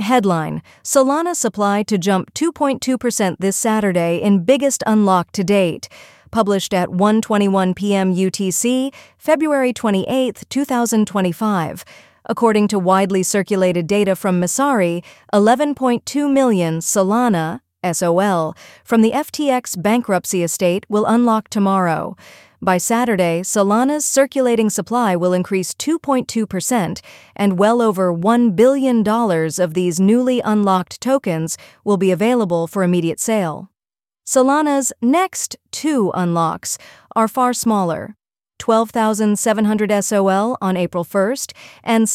Headline: Solana supply to jump 2.2% this Saturday in biggest unlock to date. Published at 1:21 p.m. UTC, February 28, 2025. According to widely circulated data from Messari, 11.2 million Solana (SOL) from the FTX bankruptcy estate will unlock tomorrow. By Saturday, Solana's circulating supply will increase 2.2%, and well over $1 billion of these newly unlocked tokens will be available for immediate sale. Solana's next two unlocks are far smaller: 12,700 SOL on April 1st and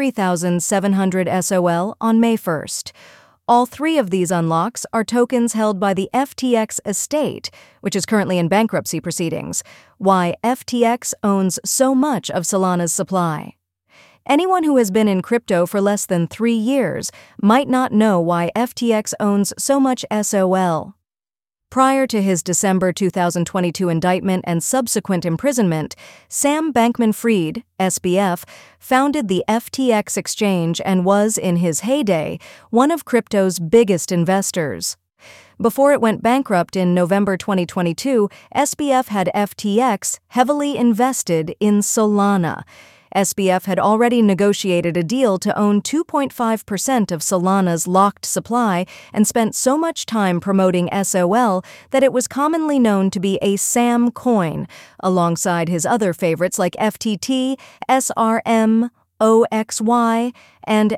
73,700 SOL on May 1st. All three of these unlocks are tokens held by the FTX estate, which is currently in bankruptcy proceedings. Why FTX owns so much of Solana's supply. Anyone who has been in crypto for less than 3 years might not know why FTX owns so much SOL. Prior to his December 2022 indictment and subsequent imprisonment, Sam Bankman-Fried, SBF, founded the FTX exchange and was, in his heyday, one of crypto's biggest investors. Before it went bankrupt in November 2022, SBF had FTX heavily invested in Solana. SBF had already negotiated a deal to own 2.5% of Solana's locked supply and spent so much time promoting SOL that it was commonly known to be a Sam coin, alongside his other favorites like FTT, SRM, OXY, and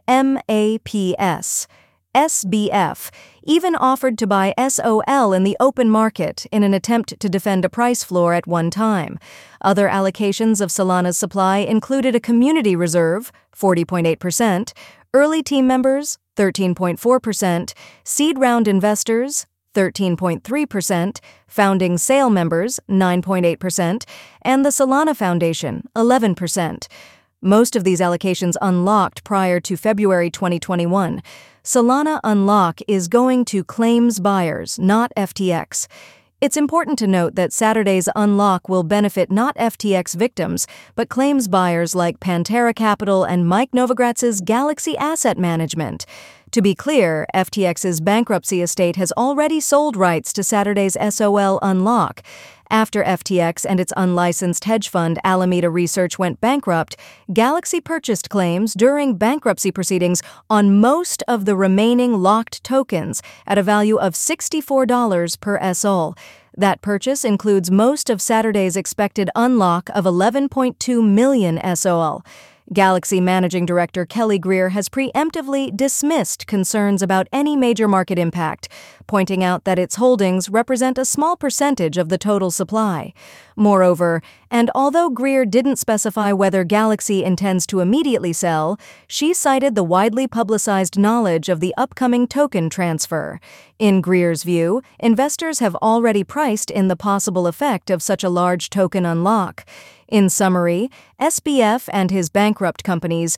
MAPS. SBF even offered to buy SOL in the open market in an attempt to defend a price floor at one time. Other allocations of Solana's supply included a community reserve, 40.8%, early team members, 13.4%, seed round investors, 13.3%, founding sale members, 9.8%, and the Solana Foundation, 11%. Most of these allocations unlocked prior to February 2021. Solana Unlock is going to claims buyers, not FTX. It's important to note that Saturday's unlock will benefit not FTX victims, but claims buyers like Pantera Capital and Mike Novogratz's Galaxy Asset Management. To be clear, FTX's bankruptcy estate has already sold rights to Saturday's SOL unlock. After FTX and its unlicensed hedge fund Alameda Research went bankrupt, Galaxy purchased claims during bankruptcy proceedings on most of the remaining locked tokens at a value of $64 per SOL. That purchase includes most of Saturday's expected unlock of 11.2 million SOL. Galaxy Managing Director Kelly Greer has preemptively dismissed concerns about any major market impact, pointing out that its holdings represent a small percentage of the total supply. Moreover, and although Greer didn't specify whether Galaxy intends to immediately sell, she cited the widely publicized knowledge of the upcoming token transfer. In Greer's view, investors have already priced in the possible effect of such a large token unlock. In summary, SBF and his bankrupt companies,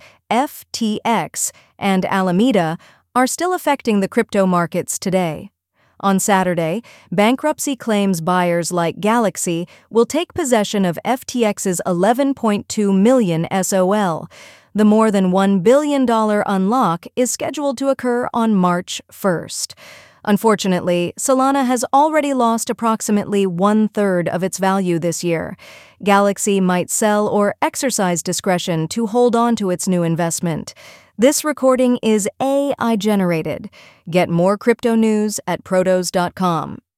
FTX and Alameda, are still affecting the crypto markets today. On Saturday, bankruptcy claims buyers like Galaxy will take possession of FTX's 11.2 million SOL. The more than $1 billion unlock is scheduled to occur on March 1st. Unfortunately, Solana has already lost approximately 1/3 of its value this year. Galaxy might sell or exercise discretion to hold on to its new investment. This recording is AI generated. Get more crypto news at protos.com.